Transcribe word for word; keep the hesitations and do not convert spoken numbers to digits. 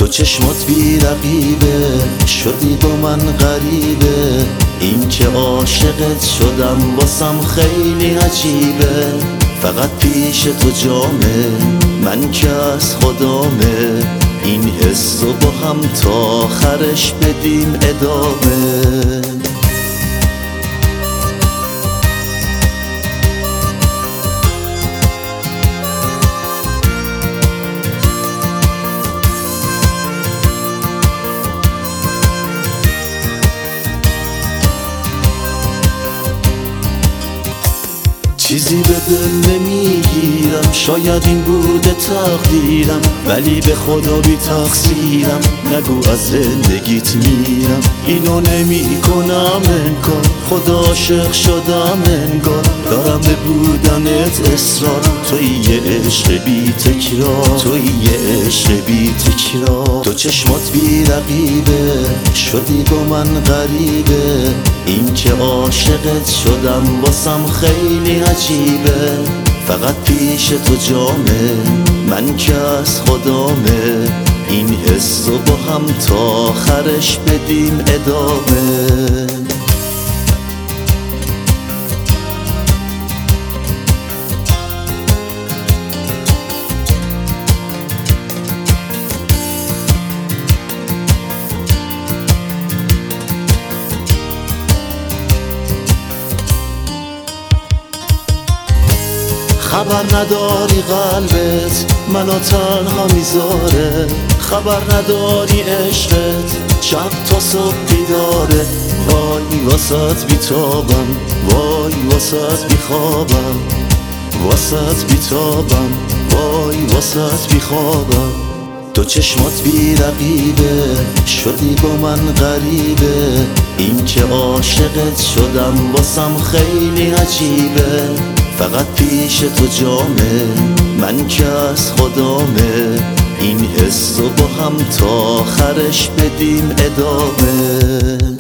تو چشمات بی رقیبه، شدی با من غریبه. این که عاشقت شدم واسم خیلی عجیبه. فقط پیش تو جامه، من که از خدامه. این حس رو با هم تا آخرش بدیم ادامه. چیزی به دل نمیگیرم، شاید این بوده تقدیرم، ولی به خدا بی تقصیرم. نگو از زندگیت میرم، اینو نمی کنم انکار. خدا عاشق شدم انگار، دارم به بودنت اصرار. توی یه عشق بی تکرار، توی یه عشق بی تکرار. تو چشمات بی رقیبه، شدی با من غریبه. این که عاشقت شدم واسم خیلی عجیبه. فقط پیش تو جامه، من که از خدامه. این حس رو با هم تا آخرش بدیم ادامه. خبر نداری قلبت منو تنها میذاره. خبر نداری عشقت شب تا صبح بیداره. وای واسط بیتابم، وای واسط بیخوابم. واسط بیتابم، وای واسط بیخوابم. تو چشمات بی رقیبه، شدی با من غریبه. این که عاشقت شدم واسم خیلی عجیبه. فقط پیش تو جامه، من که از خدامه. این حس رو با هم تا آخرش بدیم ادامه.